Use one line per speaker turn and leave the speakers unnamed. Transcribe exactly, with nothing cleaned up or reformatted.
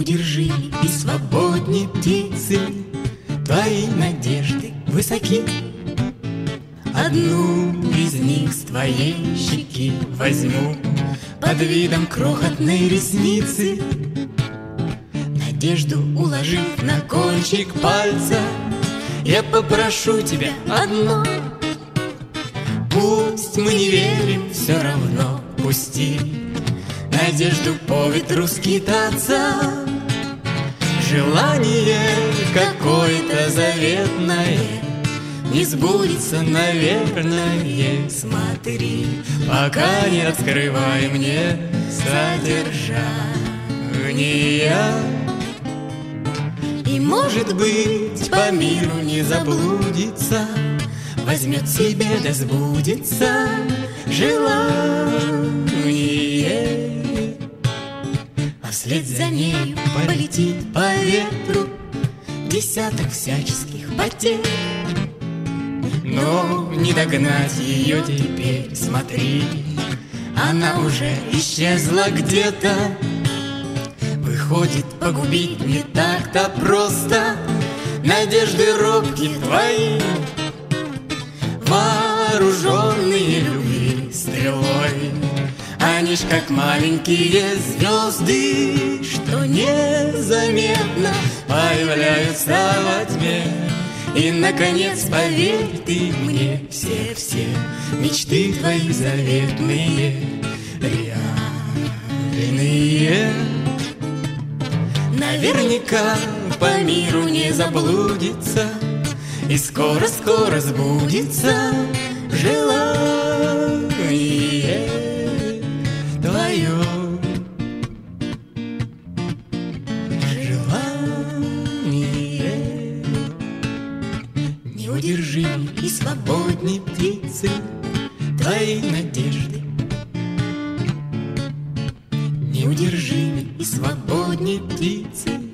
Неудержимей и свободней птицы, твои надежды высоки. Одну из них с твоей щеки возьму под видом крохотной ресницы, надежду уложив на кончик пальца. Я попрошу тебя одно: пусть мы не верим, все равно пусти надежду по ветру скитаться. Желание какое-то заветное не сбудется, наверное. Смотри, пока не открывай мне содержание. И, может быть, по миру не заблудится, возьмет себе да сбудется желание. А вслед за нею полетит по ветру десяток всяческих потерь. Но не догнать ее теперь, смотри, она уже исчезла где-то. Выходит, погубить не так-то просто надежды робкие твои, вооруженные любви стрелой. Они ж как маленькие звезды, что незаметно появляются во тьме. И, наконец, поверь ты мне, все-все мечты твои заветные реальные. Наверняка по миру не заблудится, и скоро-скоро сбудется желание твое. Желание. Неудержимей и свободней птицы твои надежды. Неудержимей и свободней птицы